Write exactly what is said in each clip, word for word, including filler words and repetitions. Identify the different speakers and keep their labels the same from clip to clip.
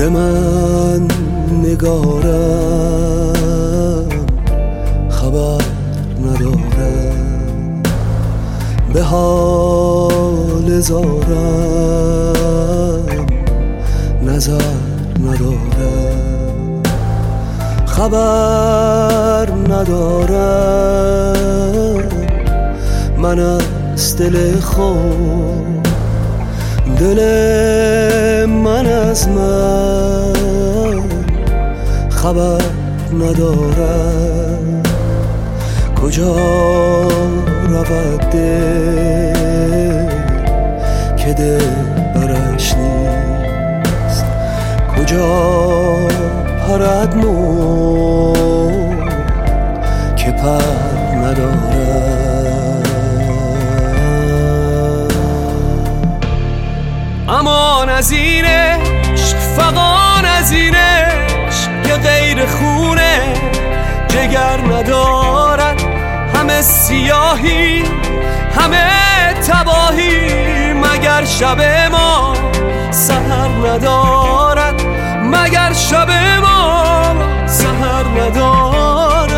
Speaker 1: من نگارم خبر ندارم، به حال زارم نظر ندارم، خبر ندارم من از دل خود، دل من از من خبر ندارم. کجا رود دل که دل برش نیست، کجا پرد مرغ که پر ندارد. امان از این عشق، فغان از این عشق که غیر خونه جگر ندارد، همه سیاهی همه تباهی مگر شب ما سحر ندارد، مگر شب ما سحر ندارد.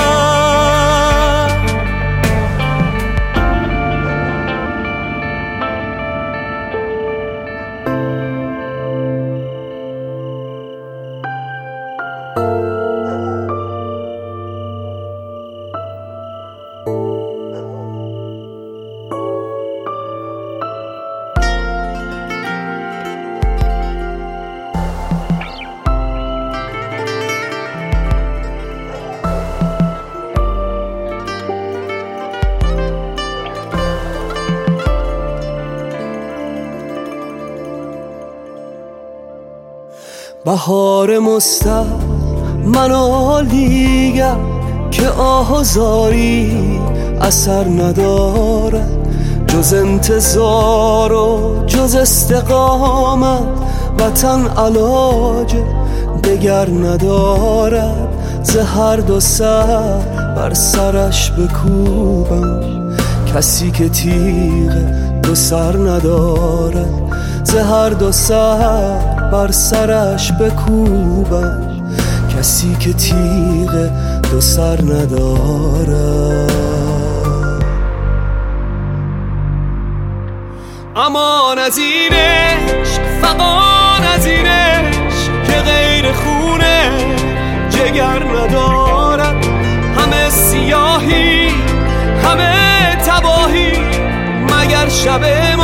Speaker 1: بهار مستر منو دیگر که آزاری اثر ندارد، جز انتظار و جز استقامت وطن علاج دگر ندارد. ز هر دو سر بر سرش بکوبم کسی که تیغ دو سر ندارد، ز هر دو سر بر سرش بکوبم کسی که تیغ دو سر ندارد. امان از این عشق، فغان از این عشق که غیر خونه جگر ندارد، همه سیاهی همه تباهی مگر شب